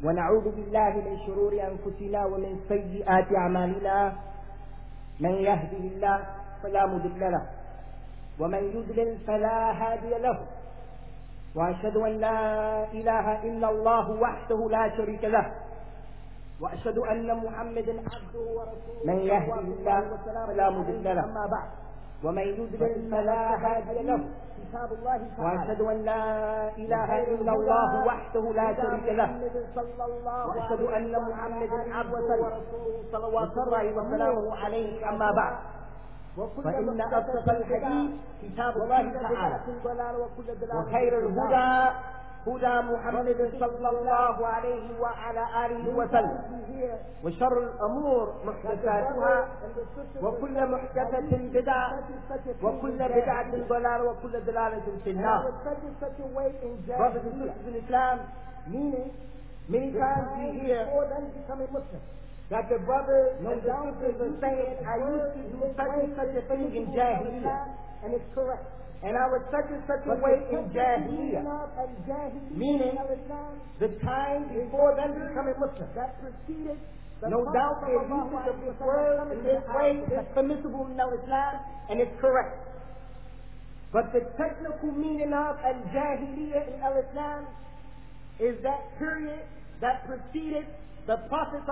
ونعوذ بالله من شرور أنفسنا ومن سيئات أعمالنا من يهده الله فلا مضل له ومن يضلل فلا هادي له وأشهد أن لا إله إلا الله وحده لا شريك له وأشهد أن محمدا عبده ورسوله من يهده الله فلا مضل له أما بعد ومن يضلل فلا هادي له كتاب الله تعالى وأشهد أن لا إله إلا الله وحده لا شريك له وأشهد أن محمدا عبده ورسوله صلوات الله وسلامه عليه أما بعد فإن أصدق الحديث كتاب الله تعالى وخير الهدى هدى محمد صلى الله عليه وعلى آله وسلم وشر الأمور محدثاتها وكل محدثة بدعة وكل بدعة ضلالة وكل ضلالة في النار. Brothers and sisters in Islam, meaning many times we hear that the brothers and the sisters are saying, I used to do such and such a thing in Jahiliyyah, and it's correct. And I was such and such a way in Jahiliyyah, meaning the time before them becoming Muslim. No doubt their usage of this word in this way is permissible in Islam, and it's correct. But the technical meaning of al-Jahiliyyah in Islam is that period that preceded the Prophet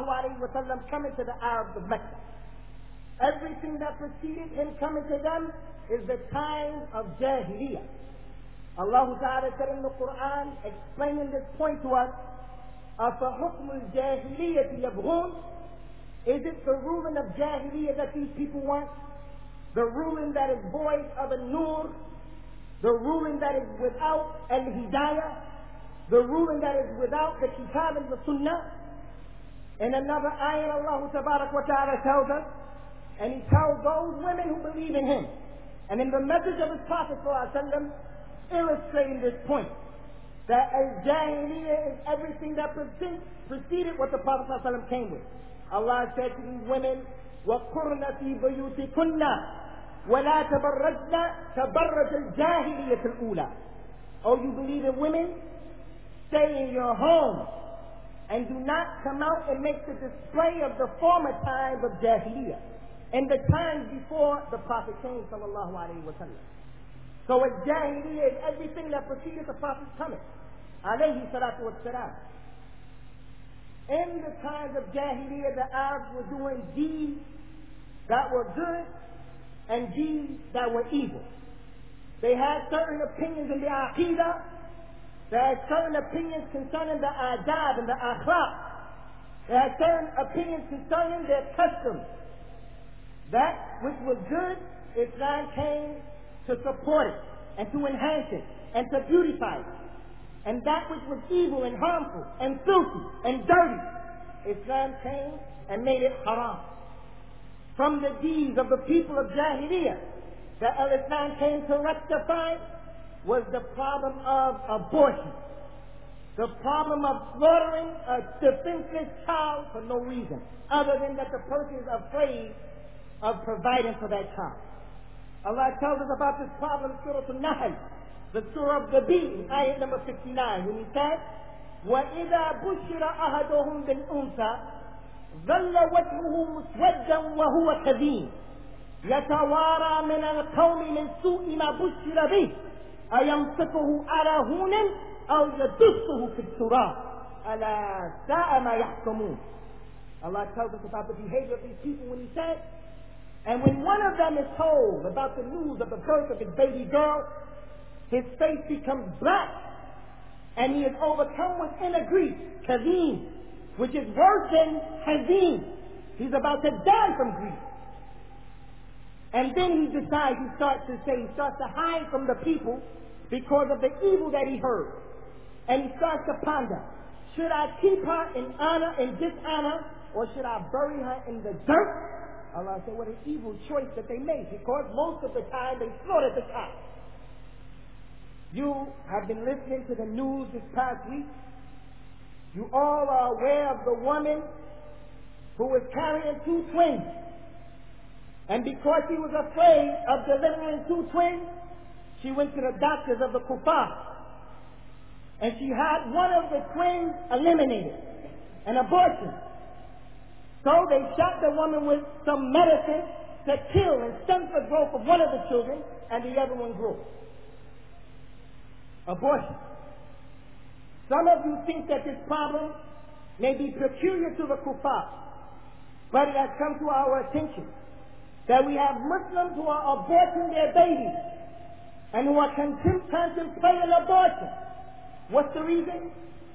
ﷺ coming to the Arabs of Mecca. Everything that preceded him coming to them is the time of Jahiliyyah. Allah Ta'ala said in the Quran, explaining this point to us, أَفَحُكْمُ الْجَاهِلِيَّةِ يَبْغُونَ? Is it the ruling of Jahiliyyah that these people want? The ruling that is void of a nur? The ruling that is without al-hidayah? The ruling that is without the kitab and the sunnah? In another ayah, Allah Ta'ala tells us, and He tells those women who believe in Him, and in the message of His Prophet ﷺ, illustrating this point, that al-Jahiliyyah is everything that preceded what the Prophet ﷺ came with. Allah said to these women, وَقُرْنَ فِي بُيُوتِكُنَّ وَلَا تَبَرَّجْنَ تَبَرَّجَ الْجَاهِلِيَّةِ الْأُولَى. Oh, you believe in women? Stay in your home and do not come out and make the display of the former times of Jahiliyyah, in the times before the Prophet came, sallallahu alayhi wa sallam. So al-Jahiliyyah is everything that preceded the Prophet's coming, alayhi salatu wa salam. In the times of Jahiliyyah, the Arabs were doing deeds that were good and deeds that were evil. They had certain opinions in the aqidah. They had certain opinions concerning the adab and the akhlaq. They had certain opinions concerning their customs. That which was good, Islam came to support it and to enhance it and to beautify it. And that which was evil and harmful and filthy and dirty, Islam came and made it haram. From the deeds of the people of Jahiliyyah that Islam came to rectify was the problem of abortion, the problem of slaughtering a defenseless child for no reason, other than that the person is afraid of providing for that child. Allah tells us about this problem in Surah Al-Nahl, the Surah of the Bee, in ayat number 59, when He said, وَإِذَا بُشِّرَ أَحَدُهُمْ بِالْأُنْثَى ظَلَّ وَجْهُهُ مُسْوَدًّا وَهُوَ كَظِيمٌ يَتَوَارَى مِنَ الْقَوْمِ مِنْ سُوءِ مَا بُشِّرَ بِهِ أَيَمْسِكُهُ عَلَى هُونٍ أَوْ يَدُسُّهُ فِي التُّرَابِ أَلَا سَاءَ مَا يَحْكُمُونَ. Allah tells us about the behavior of these people when He said, and when one of them is told about the news of the birth of his baby girl, his face becomes black, and he is overcome with inner grief, kazim, which is worse than hazim. He's about to die from grief. And then he decides, he starts to hide from the people because of the evil that he heard. And he starts to ponder, should I keep her in honor and dishonor, or should I bury her in the dirt? Allah said, what an evil choice that they made, because most of the time they slaughtered the child. You have been listening to the news this past week. You all are aware of the woman who was carrying 2 twins. And because she was afraid of delivering 2 twins, she went to the doctors of the kuffar. and she had one of the twins eliminated, an abortion. So they shot the woman with some medicine to kill and stunt the growth of one of the children, and the other one grew. Abortion. Some of you think that this problem may be peculiar to the kuffar, but it has come to our attention that we have Muslims who are aborting their babies and who are contemplating abortion. What's the reason?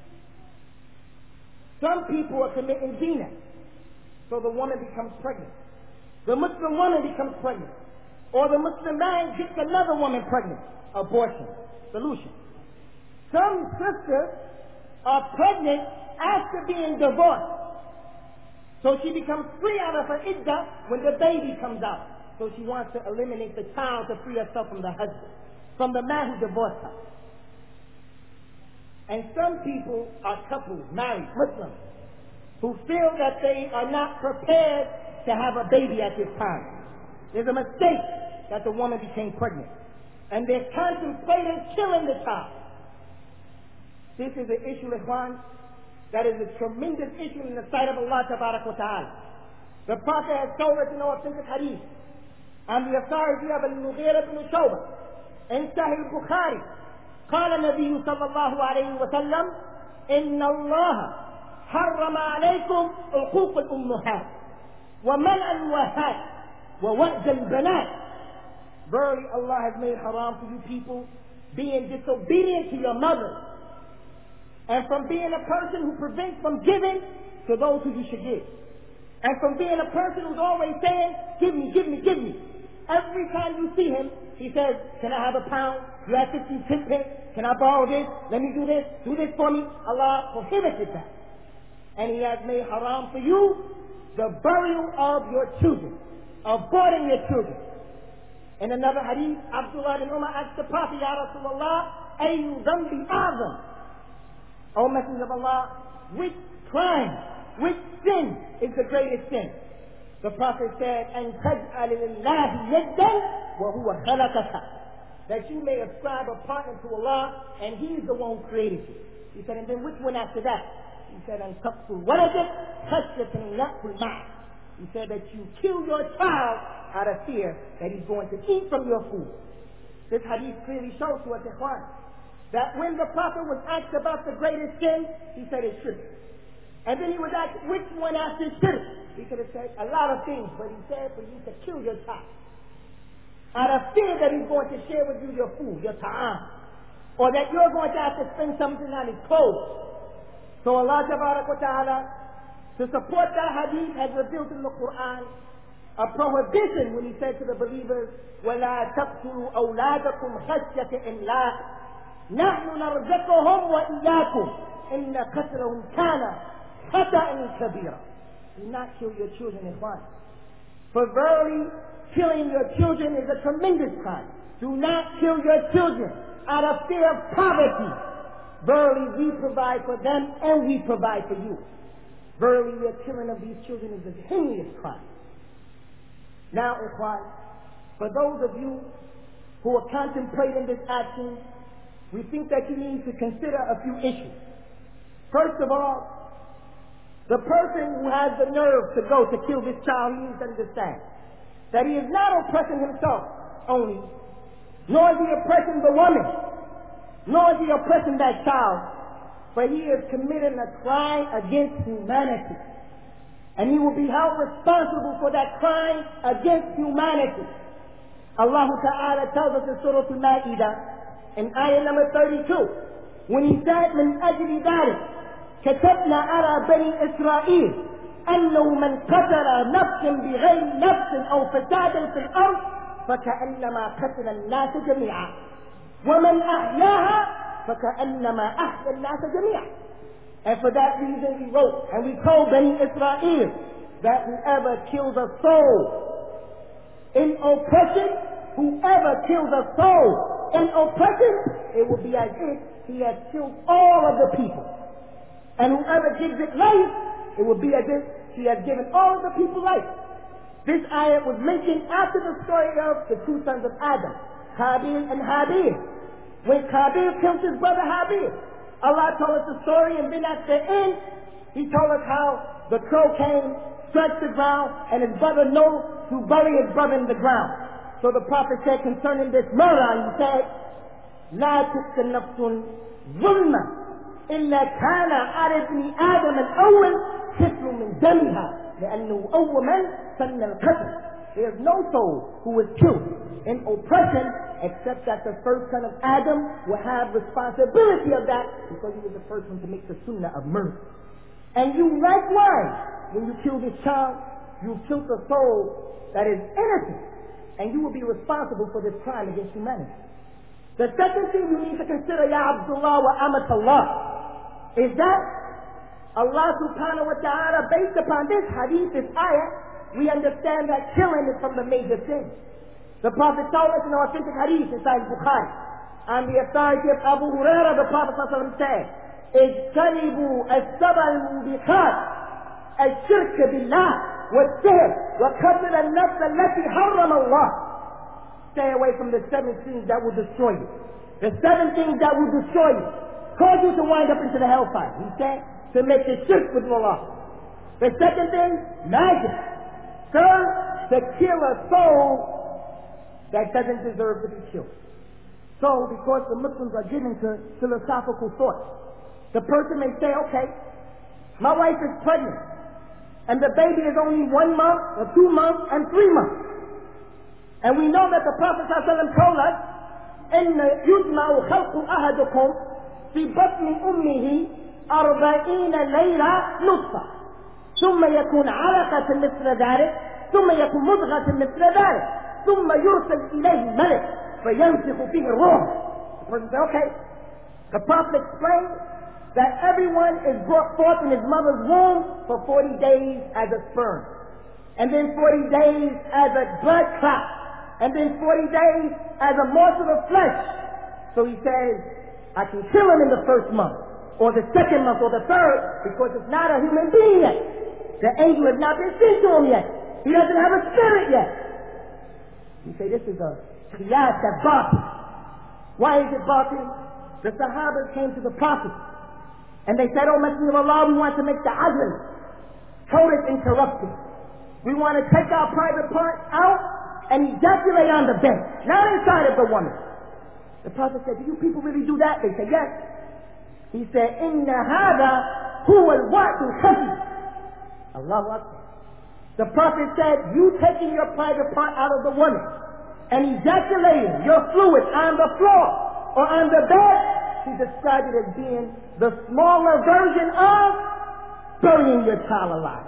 Some people are committing zina, so the woman becomes pregnant. The Muslim woman becomes pregnant. Or the Muslim man gets another woman pregnant. Abortion. Solution. Some sisters are pregnant after being divorced. So she becomes free out of her iddah when the baby comes out. So she wants to eliminate the child to free herself from the husband, from the man who divorced her. And some people are couples, married, Muslims, who feel that they are not prepared to have a baby at this time. There's a mistake that the woman became pregnant. And they're contemplating killing the child. This is an issue, Ikhwan, that is a tremendous issue in the sight of Allah Tabarak wa Ta'ala. The Prophet has told us in authentic hadith, on the authority of Al-Mughira ibn Shu'bah, in Sahih al-Bukhari, قال النبي صلى الله عليه وسلم إن الله حرم عليكم عقوق الأمهات ومنع الوهات ووأد البنات. Verily Allah has made haram for you people being disobedient to your mother, and from being a person who prevents from giving to those who you should give, and from being a person who's always saying, give me, give me, give me. Every time you see him, he says, can I have a pound? You have 50 pence? Can I borrow this? Let me do this for me. Allah prohibited that. And he has made haram for you the burial of your children, aborting your children. In another hadith, Abdullah bin Umar asked the Prophet, Ya Rasulullah, Ayu dhanbi a'zam? O Messenger of Allah, which crime, which sin is the greatest sin? The Prophet said, أَن تَجْعَلِ لِلَّهِ يَدًّا وَهُوَ خَلَقَكَ, that you may ascribe a partner to Allah, and He is the one who created you. He said, and then which one after that? He said, أَن تَقْتُلْ وَلَدَكَ خَشْيَةً يَأْكُلْ مَعَكَ. He said that you kill your child out of fear that he's going to eat from your food. This hadith clearly shows to us, Ikhwan, that when the Prophet was asked about the greatest sin, he said it's shirk. And then he was asked, which one after shirk? He could have said a lot of things, but he said for you to kill your child out of fear that he's going to share with you your food, your ta'am, or that you're going to have to spend something on his clothes. So Allah Tabarak wa Ta'ala, to support that hadith, has revealed in the Quran a prohibition when he said to the believers, وَلَا تَقْتُلُوا أَوْلَادَكُمْ خَشْيَةَ إِمْلَاقٍ نَحْنُ نَرْزُقُهُمْ وَإِيَّاكُمْ إِنَّ قَتْلَهُمْ كَانَ خَطَأً كَبِيرًا. Do not kill your children in crime. For verily, killing your children is a tremendous crime. Do not kill your children out of fear of poverty. Verily, we provide for them and we provide for you. Verily, the killing of these children is a heinous crime. Now, Ikhwan, for those of you who are contemplating this action, we think that you need to consider a few issues. First of all, the person who has the nerve to go to kill this child, he needs to understand that he is not oppressing himself only, nor is he oppressing the woman, nor is he oppressing that child, but he is committing a crime against humanity. And he will be held responsible for that crime against humanity. Allah Ta'ala tells us in Surah Al-Ma'idah, in ayah number 32, when he said, مِنْ أَجْلِ ذَلِكَ كتبنا على بني إسرائيل أنه من قتل نفسا بغير نفس أو فساد في الأرض فكأنما قتل الناس جميعا ومن أحياها فكأنما أحيا الناس جميعا. And for that reason we wrote and we told Bani Israel that whoever kills a soul in oppression, whoever kills a soul in oppression, it will be as if he has killed all of the people. And whoever gives it life, it will be as if he has given all of the people life. This ayat was mentioned after the story of the two sons of Adam, Qabil and Habil. When Qabil killed his brother Habil, Allah told us the story, and then at the end, He told us how the crow came, stretched the ground, and his brother Noah to bury his brother in the ground. So the Prophet said concerning this murder, he said, لا تقتل نفس ظلما إلا كان على ابن آدم الأول كفل من دمها لأنه أول من سن القتل. There is no soul who is killed in oppression except that the first son of Adam will have responsibility of that because he was the first one to make the sunnah of murder. And you likewise, when you kill this child, you killed a soul that is innocent, and you will be responsible for this crime against humanity. The second thing you need to consider, Ya Abdullah wa Amatullah, is that Allah subhanahu wa ta'ala, based upon this hadith, this ayah, we understand that killing is from the major sins. The Prophet told us in an authentic hadith in Sahih Bukhari, on the authority of Abu Hurairah, the Prophet said, اجتنبوا السبع الموبقات الشرك بالله والسحر وقتل النفس التي حرم الله. Stay away from the 7 things that will destroy you. The 7 things that will destroy you, cause you to wind up into the hellfire. He said to make the shirk with Allah. The second thing, magic. Third, to kill a soul that doesn't deserve to be killed. So, because the Muslims are given to philosophical thought, the person may say, okay, my wife is pregnant, and the baby is only 1 month, or 2 months, and 3 months. And we know that the Prophet ﷺ told us, إِنَّ يُجْمَعُ خَلْقُ أَحَدُكُمْ فِي بَطْنِ أُمِّهِ 40 لَيْلَةً نُطْفَةً ثم يكون علقة مثل ذلك ثم يكون مضغة مثل ذلك ثم يرسل إليه ملك فينفخ فيه الروح. The person said, okay. The Prophet explained that everyone is brought forth in his mother's womb for 40 days as a sperm, and then 40 days as a blood clot, and then 40 days as a morsel of flesh. So he says, I can kill him in the first month, or the second month, or the third, because it's not a human being yet. The angel has not been sent to him yet. He doesn't have a spirit yet. You say this is a qiyas that batil. Why is it batil? The Sahabas came to the Prophet and they said, "Oh Messenger of Allah, we want to make the azl, total interrupted. We want to take our private parts out and ejaculate on the bed, not inside of the woman." The Prophet said, "Do you people really do that?" They said, "Yes." He said, "Inna hada huwa al-wa'd al-khafi." Allahu Akbar. The Prophet said, you taking your private part out of the woman and ejaculating your fluid on the floor or on the bed, he described it as being the smaller version of burying your child alive.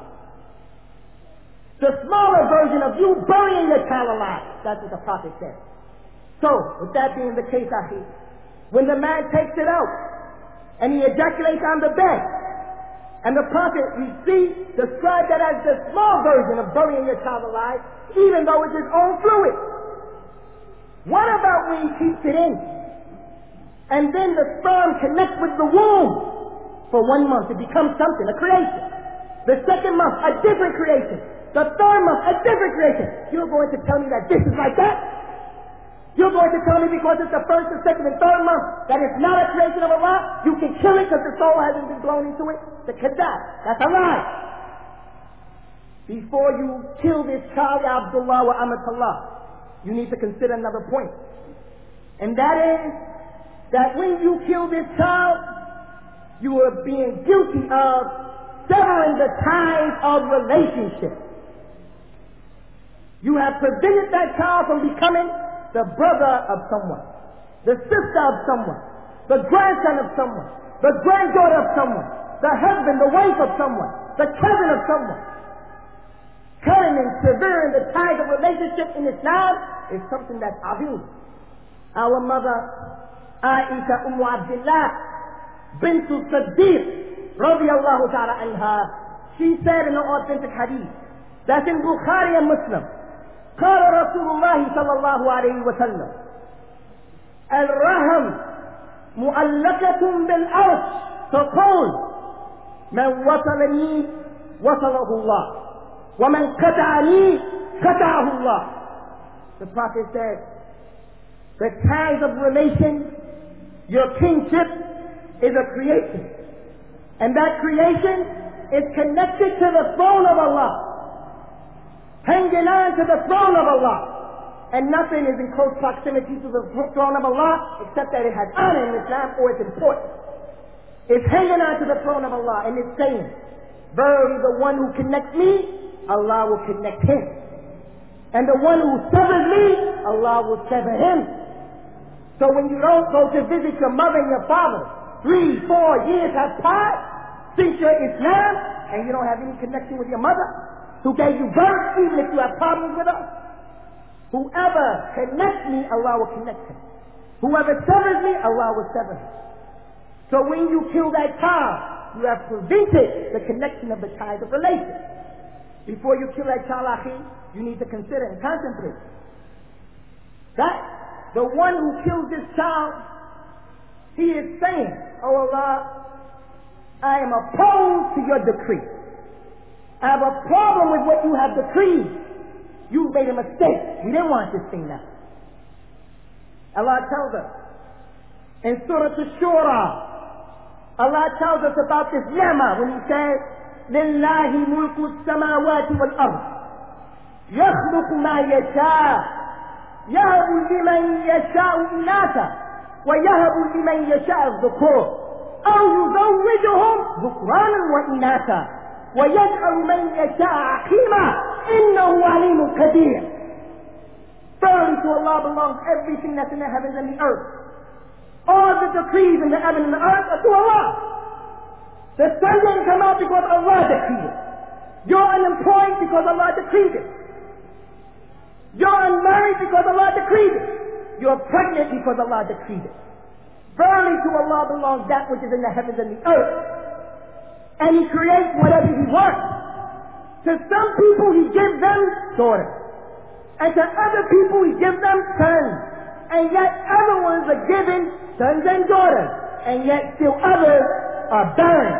The smaller version of you burying your child alive. That's what the Prophet said. So, with that being the case, when the man takes it out and he ejaculates on the bed, and the Prophet, we see, described that as the small version of burying your child alive, even though it's his own fluid. What about when he keeps it in? And then the sperm connects with the womb for 1 month. It becomes something, a creation. The second month, a different creation. The third month, a different creation. You're going to tell me that this is like that? You're going to tell me because it's the first, the second, and third month that it's not a creation of Allah, you can kill it because the soul hasn't been blown into it? The kadab. That's a lie. Before you kill this child, Ya Abdullah wa Amatullah, you need to consider another point. And that is that when you kill this child, you are being guilty of severing the ties of relationship. You have prevented that child from becoming the brother of someone, the sister of someone, the grandson of someone, the granddaughter of someone, the husband, the wife of someone, the cousin of someone. Cutting and severing the ties of relationship in Islam is something that's obvious. Our mother, Aisha Abdullah bint Siddiq, radiyallahu ta'ala anha, she said in an authentic hadith, that's in Bukhari and Muslim, قال رسول الله صلى الله عليه وسلم الرحم مؤلقة بالعرش تقول من وصلني وصله الله ومن قطعني قطعه الله. The Prophet said the ties of relation, your kinship, is a creation. And that creation is connected to the throne of Allah, hanging on to the throne of Allah. And nothing is in close proximity to the throne of Allah except that it has honor in Islam or it's important. It's hanging on to the throne of Allah and it's saying, verily the one who connects me, Allah will connect him. And the one who severs me, Allah will sever him. So when you don't go to visit your mother and your father, 3, 4 years have passed since your Islam, and you don't have any connection with your mother, who gave you birth, even if you have problems with her, whoever connects me, Allah will connect him. Whoever severs me, Allah will sever him. So when you kill that child, you have prevented the connection of the ties of relation. Before you kill that child, akhi, you need to consider and contemplate that the one who kills this child, he is saying, oh Allah, I am opposed to your decree. I have a problem with what you have decreed. You made a mistake. You didn't want this thing now. Allah tells us in Surah Ash-Shura, Allah tells us about this ni'mah when He says, لِلَّهِ مُلْكُ السَّمَاوَاتِ وَالْأَرْضِ يَخْلُقُ مَا يَشَاءُ يَهَبُ لِمَنْ يَشَاءُ إِنَاثًا وَيَهَبُ لِمَنْ يَشَاءُ الذُّكُورَ أَوْ يُزَوِّجُهُمْ ذُكْرَانًا وَإِنَاثًا وَيَجْعَلُ مَنْ يَشَاءُ عَقِيمًا إِنَّهُ عَلِيمٌ قَدِيرٌ. Verily to Allah belongs everything that's in the heavens and the earth. All the decrees in the heaven and the earth are to Allah. The sun didn't come out because Allah decreed it. You're unemployed because Allah decreed it. You're unmarried because Allah decreed it. You're pregnant because Allah decreed it. Verily to Allah belongs that which is in the heavens and the earth. And He creates whatever He wants. To some people He gives them daughters. And to other people He gives them sons. And yet other ones are given sons and daughters. And yet still others are barren.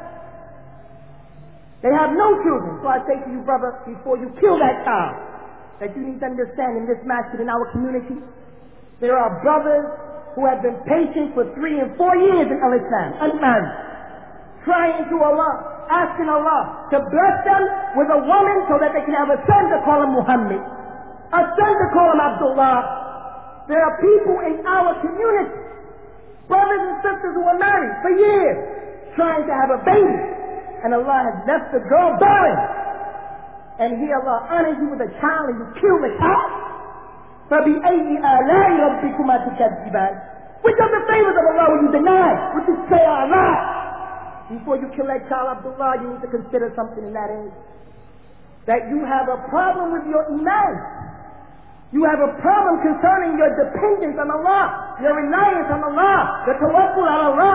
They have no children. So I say to you, brother, before you kill that child, that you need to understand in this masjid, in our community, there are brothers who have been patient for 3 and 4 years in Al-Islam, unmarried, crying to Allah, asking Allah to bless them with a woman so that they can have a son to call him Muhammad, a son to call him Abdullah. There are people in our community, brothers and sisters who are married for years, trying to have a baby, and Allah has left the girl barren. And here Allah honors you with a child and you kill the child. فَبِأَيِّ آلَاءِ رَبِّكُمَا تُكَذِّبَانِ? Which of the favors of Allah will you deny? Would you say Allah? Before you kill that child, Abdullah, you need to consider something in that age. That you have a problem with your iman. You have a problem concerning your dependence on Allah, your reliance on Allah, the tawakkul on Allah.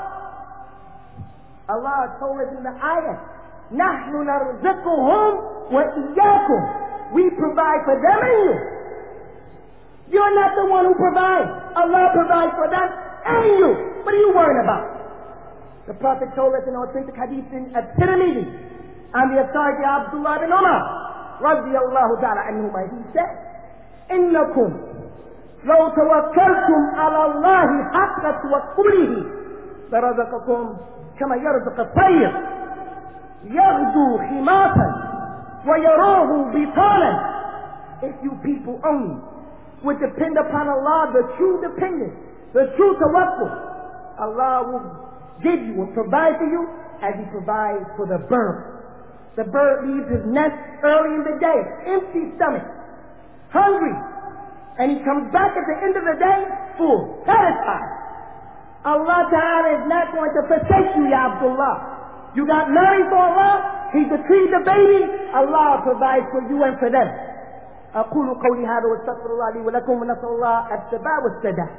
Allah told us in the ayah, نَحْنُ نَرْزِقُهُمْ وَإِيَّاكُمْ. We provide for them and you. You're not the one who provides. Allah provides for them and you. What are you worrying about? The Prophet told us in authentic hadith in At-Tirmidhi, on the authority of Abdullah ibn Umar, radiyallahu ta'ala anhuma, he said, إِنَّكُمْ لَوْ تَوَكَّلْتُمْ عَلَى اللَّهِ حَقَّ تَوَكُّلِهِ لَرَزَقَكُمْ كَمَا يَرْزُقُ الطَّيْرَ يَغْدُو خِمَاصًا وَيَرَاهُ بِطَانًا. If you people only would depend upon Allah, the true dependence, the true tawakkul, Allah will give you and provide for you as He provides for the bird. The bird leaves his nest early in the day, empty stomach, hungry, and he comes back at the end of the day full, satisfied. Allah Ta'ala is not going to forsake you, Ya Abdullah. You got married for Allah, He decreed the baby, Allah provides for you and for them. أقول قولي هذا واستغفر الله لي ولكم ونسأل الله الثبات والسداد.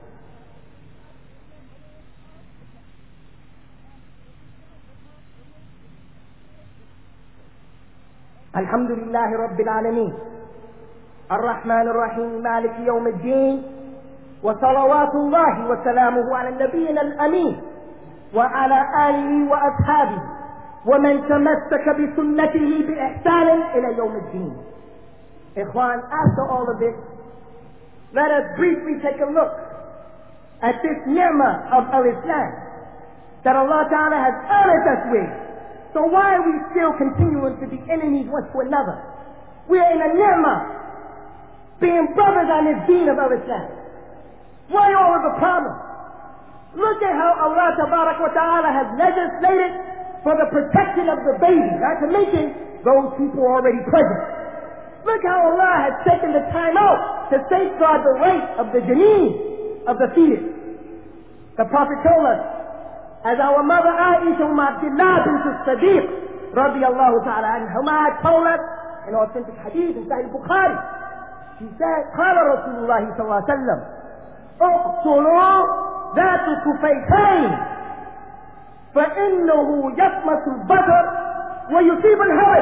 الحمد لله رب العالمين الرحمن الرحيم مالك يوم الدين وصلوات الله وسلامه على نبينا الأمين وعلى آله وأصحابه ومن تمسك بسنته بإحسان إلى يوم الدين. Ikhwan, after all of this, let us briefly take a look at this ni'mah of al-Islam that Allah Ta'ala has honored us with. So why are we still continuing to be enemies one to another? We are in a ni'mah, being brothers on this deen of al-Islam. Why all of the problem? Look at how Allah Ta'ala has legislated for the protection of the baby, not to mention those people already present. Look how Allah has taken the time out to safeguard the right of the janeen, of the fetus. The Prophet told us, as our mother Aisha Abdullah bint Siddiq radiyallahu ta'ala anhuma told us in authentic hadith in Sahih Bukhari, she said, قال رسول الله صلى الله عليه وسلم اقتلوا ذات كفيتين فإنه يطمس البصر ويصيب الهوى.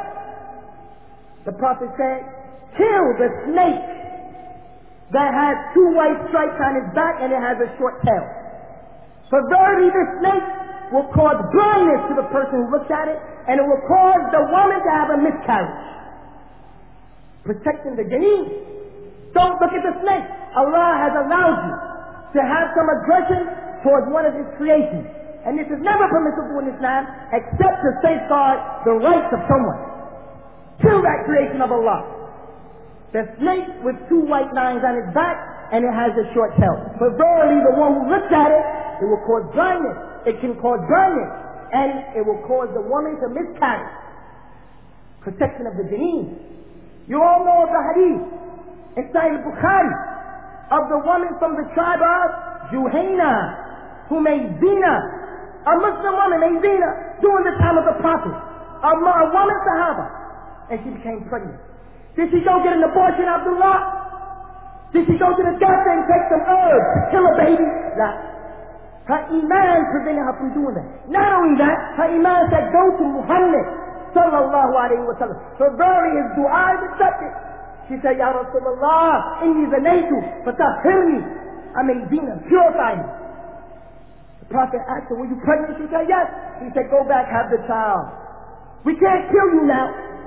The Prophet said, kill the snake that has two white stripes on its back and it has a short tail. For verily this snake will cause blindness to the person who looks at it, and it will cause the woman to have a miscarriage. Protecting the janeen. Don't look at the snake. Allah has allowed you to have some aggression towards one of His creations. And this is never permissible in Islam except to safeguard the rights of someone. Kill that creation of Allah. The snake with two white lines on its back and it has a short tail. For verily the one who looks at it, it will cause blindness. It can cause blindness. And it will cause the woman to miscarry. Protection of the janeen. You all know of the hadith in Sahih Bukhari of the woman from the tribe of Juhayna who made zina. A Muslim woman made zina during the time of the Prophet. A woman Sahaba. And she became pregnant. Did she go get an abortion, Abdullah? Did she go to the doctor and take some herbs to kill a baby? Nah. Her iman prevented her from doing that. Not only that, her iman said, go to Muhammad sallallahu alayhi wa sallam. For verily his dua is accepted. She said, Ya Rasulullah, inni zanaytu, fatahhirni. I made zina, purify me. The Prophet asked her, were you pregnant? She said, yes. He said, go back, have the child. We can't kill you now.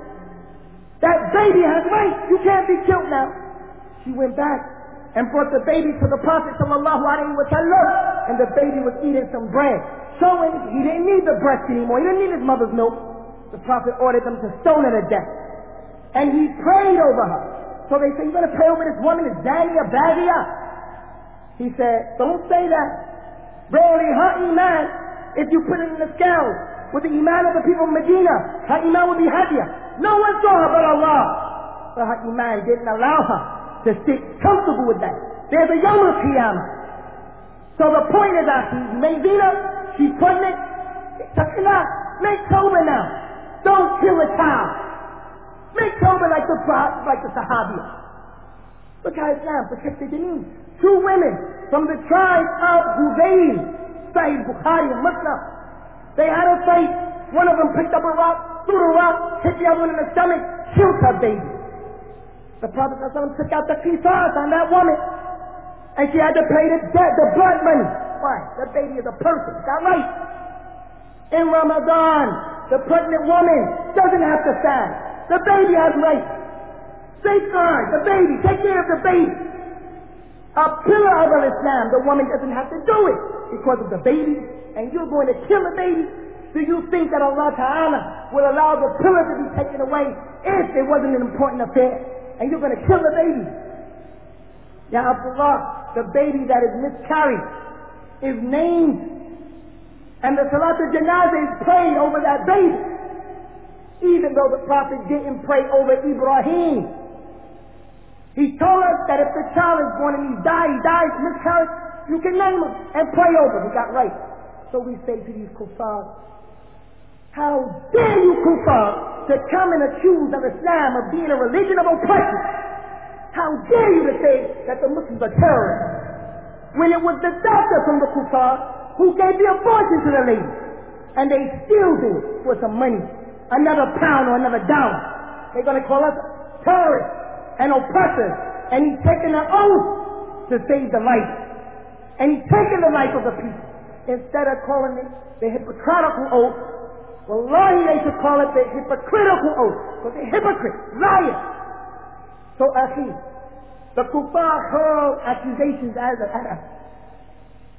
That baby has rights. You can't be killed now. She went back and brought the baby to the Prophet sallallahu alaihi wasallam, and the baby was eating some bread, showing he didn't need the breast anymore. He didn't need his mother's milk. The Prophet ordered them to stone her to death, and he prayed over her. So they said, "You're going to pray over this woman, this Zania, Badia?" He said, "Don't say that. Verily, her iman, if you put it in the scales with the iman of the people of Medina, her iman will be heavier. No one saw her but Allah. But her iman didn't allow her to sit comfortable with that. There's a Yawm al-Qiyamah. So the point is that she's Medina, she's pregnant. Make Tawbah now. Don't kill a child. Make Tawbah like the Sahabiya. Look how Islam protected the news. Two women from the tribe of Hudayl, Sahih Bukhari and Muslim. They had a fight. One of them picked up a rock, threw the rock, hit the other one in the stomach, killed her baby. The Prophet ﷺ took out the qisas on that woman, and she had to pay the blood money. Why? The baby is a person. Is that right? In Ramadan, the pregnant woman doesn't have to fast. The baby has rights. Safeguard the baby. Take care of the baby. A pillar of Islam, the woman doesn't have to do it because of the baby, and you're going to kill a baby. Do you think that Allah Ta'ala will allow the pillar to be taken away if it wasn't an important affair? And you're going to kill the baby? Ya Abdullah, the baby that is miscarried is named, and the Salat al-Janazah is prayed over that baby. Even though the Prophet didn't pray over Ibrahim. He told us that if the child is born and he dies miscarriage, you can name him and pray over him. He got right. So we say to these kuffar, how dare you kuffar to come and accuse of Islam of being a religion of oppression? How dare you to say that the Muslims are terrorists? When it was the doctor from the kuffar who gave the abortion to the lady, and they still do it for some money, another pound or another dollar. They're going to call us terrorists and oppressors, and he's taking an oath to save the life, and he's taking the life of the people. Instead of calling it the hypocritical oath, wallahi they should call it the hypocritical oath, because they're hypocrites, liars. So akhi, the kuffar hurl accusations at us.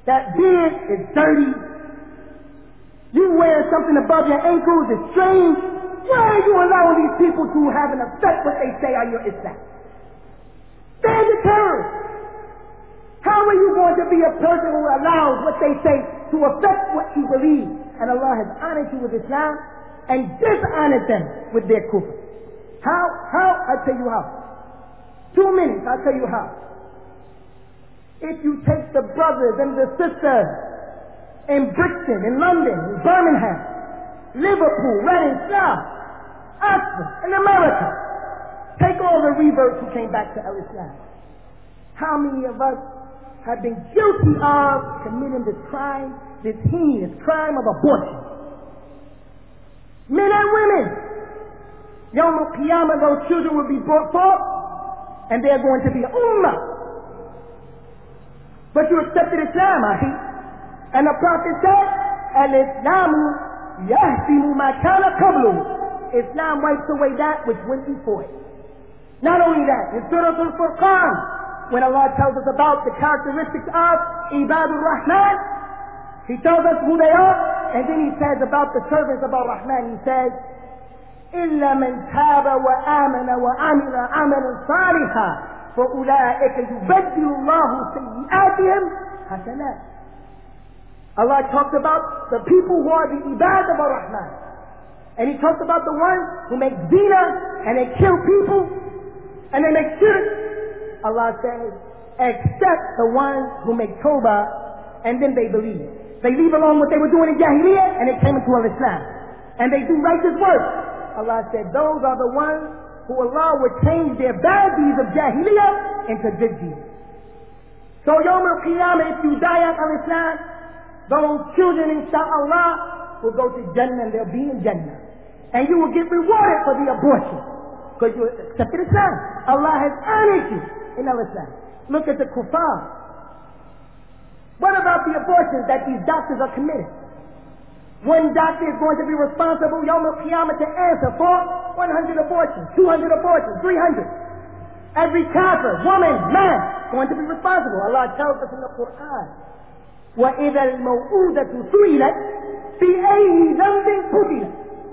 That beard is dirty. You wear something above your ankles is strange. Why are you allowing these people to have an effect what they say on your Islam? They're the terrorists. How are you going to be a person who allows what they say to affect what you believe? And Allah has honored you with Islam and dishonored them with their kufr. How? I'll tell you how. 2 minutes, I'll tell you how. If you take the brothers and the sisters in Brixton, in London, in Birmingham, Liverpool, Reading, South, Oxford, in America, take all the reverts who came back to Al-Islam. How many of us have been guilty of committing this crime, this heinous crime of abortion? Men and women. Yawm al-Qiyamah, those children will be brought forth, and they're going to be ummah. But you accepted Islam, Ahi. And the Prophet said, Al-Islamu yahdimu ma kana qablu. Islam wipes away that which went before it. Not only that, in Surah Al-Furqan, when Allah tells us about the characteristics of Ibadur Rahman, He tells us who they are, and then He says about the servants of Ar-Rahman, He says, إِلَّا مَنْ تَابَ وَآمَنَ وَعَمِلَ عَمَلًا صَالِحًا فَأُولَٰئِكَ يُبَدِّلُ اللَّهُ سَيِّئَاتِهِمْ حَسَنَاتٍ. Allah talks about the people who are the ibad of Ar-Rahman. And He talks about the ones who make zina, and they kill people, and they make shirk. Allah says, except the ones who make tawbah, and then they believe. They leave alone what they were doing in Jahiliyyah, and they came into Al-Islam. And they do righteous works. Allah said, those are the ones who Allah would change their bad deeds of Jahiliyyah into good deeds. So Yawm al-Qiyamah, if you die out of Islam, those children, insha'Allah, will go to Jannah, and they'll be in Jannah. And you will get rewarded for the abortion, because you accepted Islam. Allah has honored you in Islam. Look at the kuffar. What about the abortions that these doctors are committing? One doctor is going to be responsible, Yawm al-Qiyamah, to answer for 100 abortions, 200 abortions, 300. Every kafir, woman, man, going to be responsible. Allah tells us in the Quran, وَإِذَا الْمَوْءُودَةُ سُئِلَتْ بِأَيِّ ذَنبٍ قُتِلَتْ.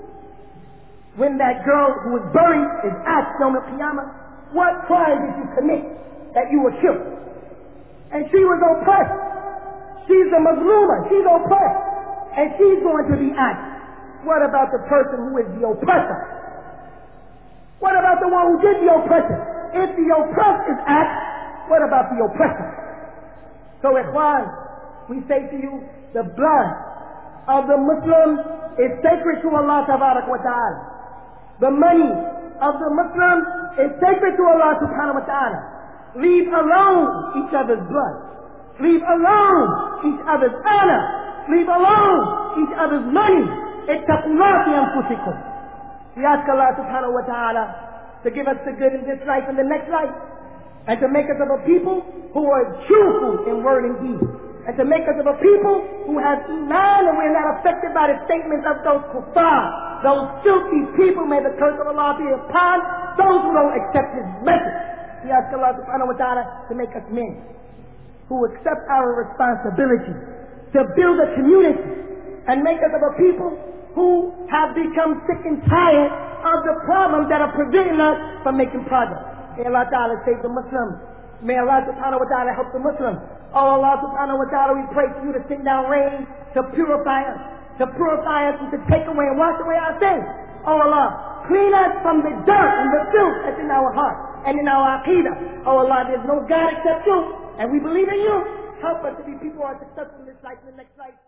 When that girl who was buried is asked Yawm al-Qiyamah, what crime did you commit that you were killed? And she was oppressed. She's a mazluma, she's oppressed. And she's going to be asked, what about the person who is the oppressor? What about the one who did the oppression? If the oppressed is asked, what about the oppressor? So, ikhwan, we say to you, the blood of the Muslims is sacred to Allah Tabarak wa Ta'ala. The money of the Muslims is sacred to Allah Subhanahu wa Ta'ala. Leave alone each other's blood. Leave alone each other's honor. Leave alone each other's money. Ittaqullah fi anfusikum. We ask Allah Subhanahu wa Ta'ala to give us the good in this life and the next life, and to make us of a people who are truthful in word and deed, and to make us of a people who have iman, and we're not affected by the statements of those kuffar, those filthy people. May the curse of Allah be upon those who don't accept His message. We ask Allah Subhanahu wa Ta'ala to make us men who accept our responsibility to build a community, and make us of a people who have become sick and tired of the problems that are preventing us from making progress. May Allah Ta'ala save the Muslims. May Allah Subhanahu wa Ta'ala help the Muslims. Oh Allah Subhanahu wa Ta'ala, we pray for you to send down rain to purify us and to take away and wash away our sins. Oh Allah, clean us from the dirt and the filth that's in our heart and in our aqidah. Oh Allah, there's no God except you, and we believe in you. Help us to be people who are successful in this life and the next life.